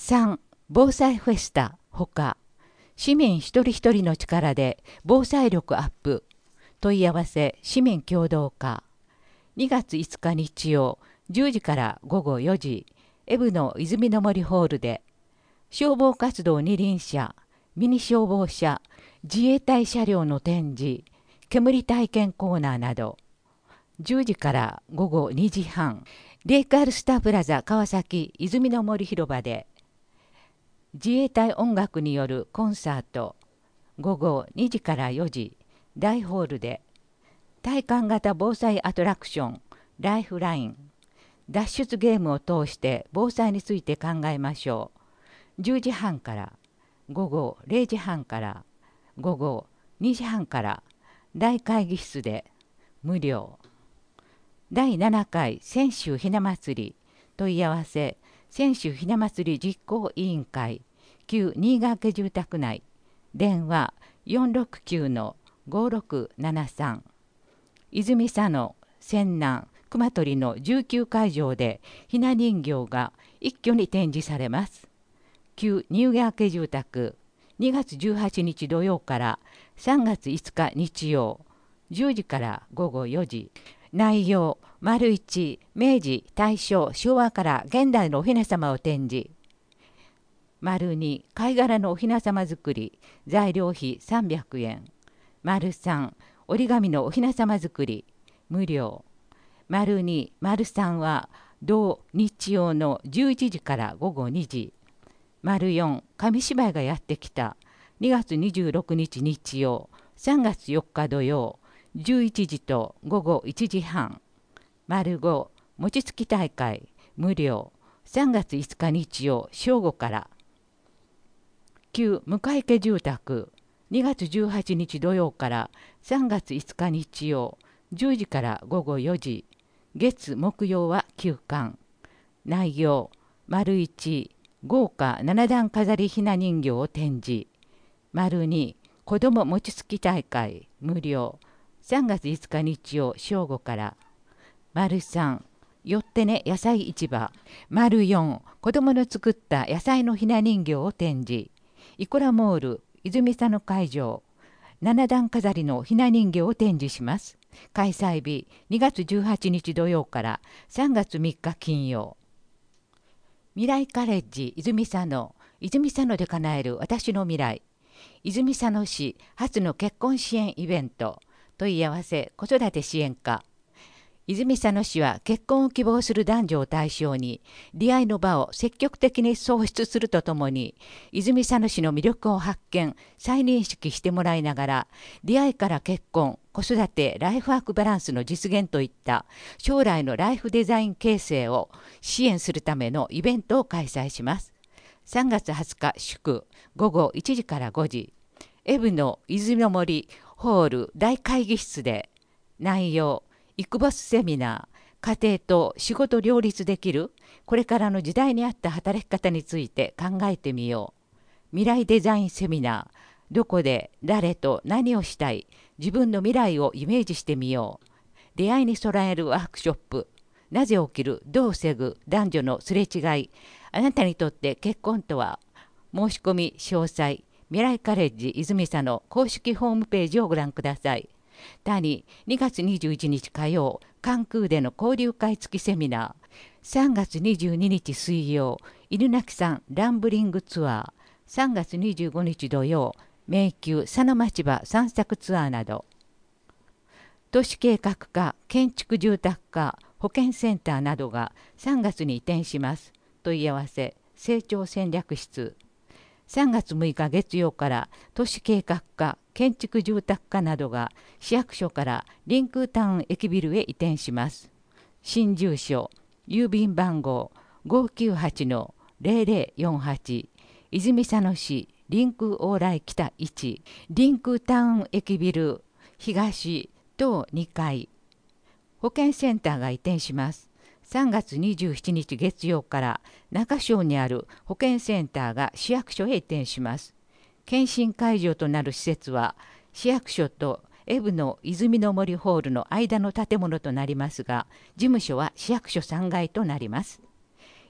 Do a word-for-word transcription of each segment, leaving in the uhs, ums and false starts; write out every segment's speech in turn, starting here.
さん. 防災フェスタほか、市民一人一人の力で防災力アップ、問い合わせ市民協同課。にがついつか日曜じゅうじからごごよじ、エブの泉の森ホールで、消防活動二輪車、ミニ消防車、自衛隊車両の展示、煙体験コーナーなど、じゅうじからごごにじはん、レイクアルスタープラザ川崎泉の森広場で、自衛隊音楽によるコンサート、ごごにじからよじ、大ホールで、体感型防災アトラクション、ライフライン、脱出ゲームを通して防災について考えましょう。じゅうじはんから、ごごれいじはんから、ごごにじはんから、大会議室で、無料。だいななかい泉州ひな祭り、問い合わせ、泉州ひな祭り実行委員会、旧新ヶ家住宅内、電話 よんろくきゅうのごろくななさん。泉佐野、泉南、熊取のじゅうきゅうかいじょうでひな人形が一挙に展示されます。旧新ヶ家住宅、にがつじゅうはちにち土曜からさんがついつか日曜、じゅうじからごごよじ。内容、丸一、明治、大正、昭和から現代のお雛様を展示。丸二、貝殻のお雛様作り、材料費さんびゃくえん。丸三、折り紙のお雛様作り、無料。丸二、丸三は同日曜のじゅういちじからごごにじ。丸四、紙芝居がやってきた、にがつにじゅうろくにち日曜、さんがつよっか土曜、じゅういちじとごごいちじはん。丸ご、餅つき大会、無料、さんがついつか日曜、正午から。旧向家住宅、にがつじゅうはちにち土曜からさんがついつか日曜、じゅうじからごごよじ。月木曜は休館。内容、丸一、豪華ななだん飾りひな人形を展示。丸二、子ども餅つき大会、無料、さんがついつか日曜正午から。丸三、よってね野菜市場。丸四、子どもの作った野菜のひな人形を展示。イコラモール泉佐野会場、ななだん飾りのひな人形を展示します。開催日にがつじゅうはちにち土曜からさんがつみっか金曜。未来カレッジ泉佐野、泉佐野で叶える私の未来。泉佐野市初の結婚支援イベント、問い合わせ子育て支援課。泉佐野市は結婚を希望する男女を対象に出会いの場を積極的に創出するとともに、泉佐野市の魅力を発見再認識してもらいながら、出会いから結婚、子育て、ライフワークバランスの実現といった将来のライフデザイン形成を支援するためのイベントを開催します。さんがつはつか祝、ごごいちじからごじ、エブの泉の森ホール大会議室で。内容、イクボスセミナー、家庭と仕事両立できるこれからの時代に合った働き方について考えてみよう。未来デザインセミナー、どこで誰と何をしたい、自分の未来をイメージしてみよう。出会いに備えるワークショップ、なぜ起きる、どう防ぐ男女のすれ違い、あなたにとって結婚とは。申し込み詳細、未来カレッジ泉佐野公式ホームページをご覧ください。他ににがつにじゅういちにち火曜、関空での交流会付きセミナー、さんがつにじゅうににち水曜、犬鳴山ランブリングツアー、さんがつにじゅうごにち土曜、迷宮佐野町場散策ツアーなど、都市計画課、建築住宅課、保健センターなどがさんがつに移転します。問い合わせ、成長戦略室。さんがつむいか月曜から都市計画課、建築住宅課などが市役所からリンクタウン駅ビルへ移転します。新住所、郵便番号 ごきゅうはちのぜろぜろよんはち、泉佐野市リンク往来北いち、リンクタウン駅ビル東等にかい。保健センターが移転します。さんがつにじゅうしちにち月曜から中小にある保健センターが市役所へ移転します。検診会場となる施設は市役所とエブの泉の森ホールの間の建物となりますが、事務所は市役所さんがいとなります。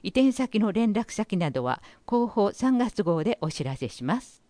移転先の連絡先などは広報さんがつ号でお知らせします。